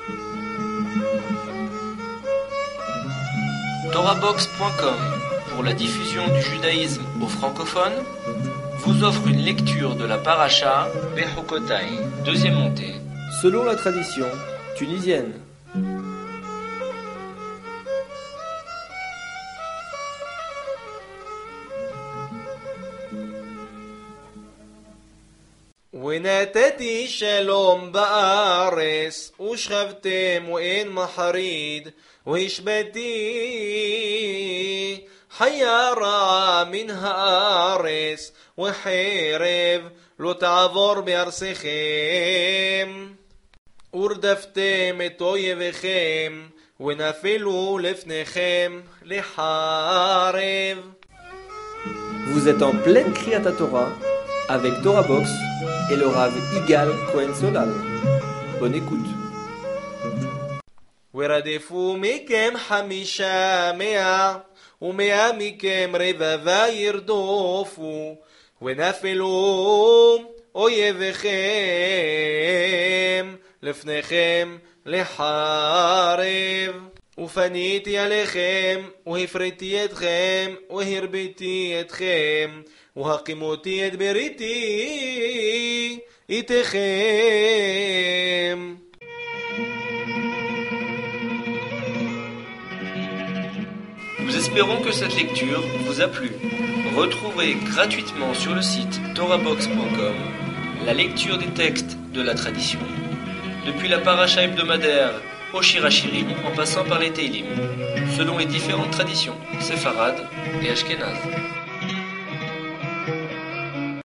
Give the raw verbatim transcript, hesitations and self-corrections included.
Torahbox point com, pour la diffusion du judaïsme aux francophones, vous offre une lecture de la paracha Bechukotai, deuxième montée, selon la tradition tunisienne. ונתתי שלום בארץ, ושכבתם ואין מחריד, והשבתי חיה רעה מן הארץ, וחרב לא תעבור בארצכם. ורדפתם את אויביכם, ונפלו לפניכם לחרב. Vous êtes en pleine Kriyat Torah avec Torahbox et le Rav Igal Cohen Solal. Bonne écoute. ורדפו מכם חמישה מאה, ומאה מכם רבבה ירדופו, ונפלו אויביכם לפניכם לחרב. ופניתי עליכם, והפרתי אתכם, והרביתי אתכם, והקימותי את בריתי איתכם. Nous espérons que cette lecture vous a plu. Retrouvez gratuitement sur le site torahbox point com la lecture des textes de la tradition, depuis la paracha hebdomadaire au Shir HaShirim en passant par les Teilim, selon les différentes traditions séfarades et ashkénazes.